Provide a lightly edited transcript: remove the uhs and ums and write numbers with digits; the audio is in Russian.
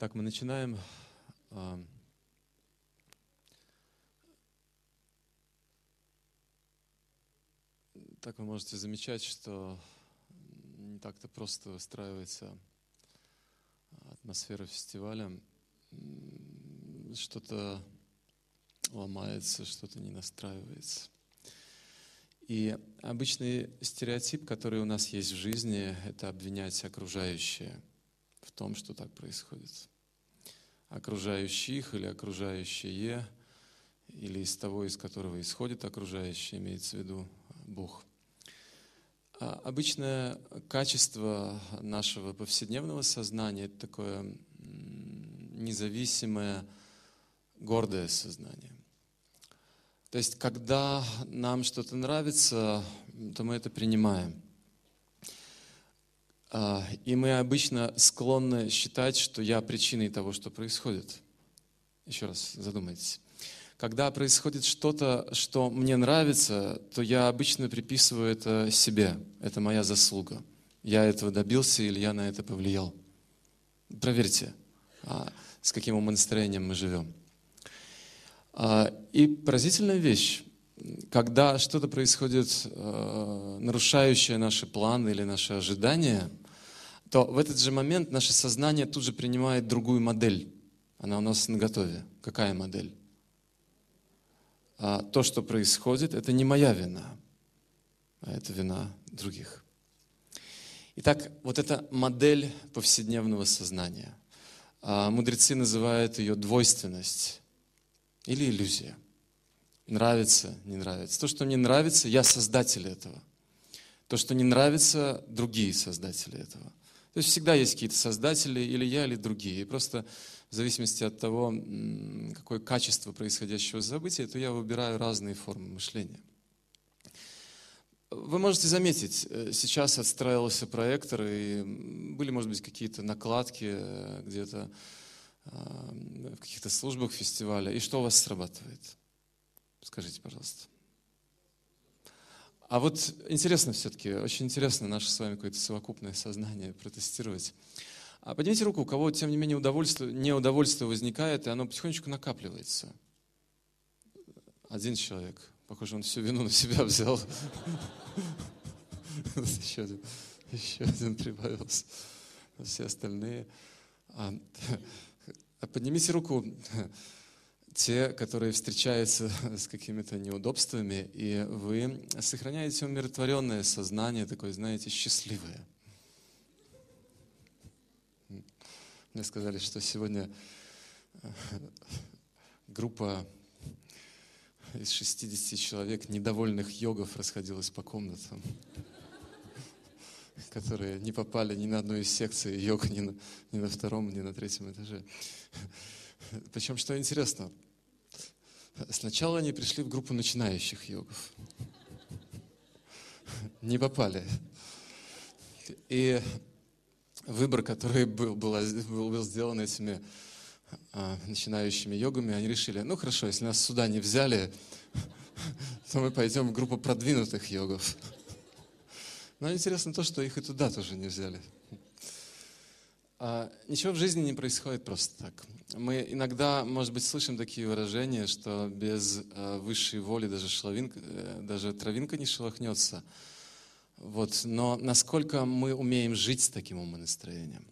Так, мы начинаем. Так вы можете замечать, что не так-то просто выстраивается атмосфера фестиваля. Что-то ломается, что-то не настраивается. И обычный стереотип, который у нас есть в жизни, это обвинять окружающее в том, что так происходит. Окружающих или окружающее, или из того, из которого исходит окружающее, имеется в виду Бог. Обычное качество нашего повседневного сознания – это такое независимое, гордое сознание. То есть, когда нам что-то нравится, то мы это принимаем. И мы обычно склонны считать, что я причиной того, что происходит. Еще раз задумайтесь. Когда происходит что-то, что мне нравится, то я обычно приписываю это себе. Это моя заслуга. Я этого добился или я на это повлиял. Проверьте, с каким умонастроением мы живем. И поразительная вещь. Когда что-то происходит, нарушающее наши планы или наши ожидания, то в этот же момент наше сознание тут же принимает другую модель. Она у нас наготове. Какая модель? То, что происходит, это не моя вина, а это вина других. Итак, вот эта модель повседневного сознания. Мудрецы называют ее двойственность или иллюзия. Нравится, не нравится. То, что мне нравится, я создатель этого. То, что не нравится, другие создатели этого. То есть всегда есть какие-то создатели, или я, или другие. И просто в зависимости от того, какое качество происходящего события, то я выбираю разные формы мышления. Вы можете заметить, сейчас отстраивался проектор, и были, может быть, какие-то накладки где-то в каких-то службах фестиваля. И что у вас срабатывает? Скажите, пожалуйста. А вот интересно все-таки, очень интересно наше с вами какое-то совокупное сознание протестировать. Поднимите руку, у кого, тем не менее, неудовольствие возникает, и оно потихонечку накапливается. Один человек. Похоже, он всю вину на себя взял. Еще один прибавился. Все остальные. Поднимите руку те, которые встречаются с какими-то неудобствами, и вы сохраняете умиротворенное сознание, такое, знаете, счастливое. Мне сказали, что сегодня группа из 60 человек, недовольных йогов, расходилась по комнатам, которые не попали ни на одну из секций йог, ни на втором, ни на третьем этаже. Причем, что интересно, сначала они пришли в группу начинающих йогов. Не попали. И выбор, который был сделан этими начинающими йогами, они решили, ну хорошо, если нас сюда не взяли, то мы пойдем в группу продвинутых йогов. Но интересно то, что их и туда тоже не взяли. Ничего в жизни не происходит просто так. Мы иногда, может быть, слышим такие выражения, что без высшей воли даже травинка не шелохнется. Вот. Но насколько мы умеем жить с таким умонастроением?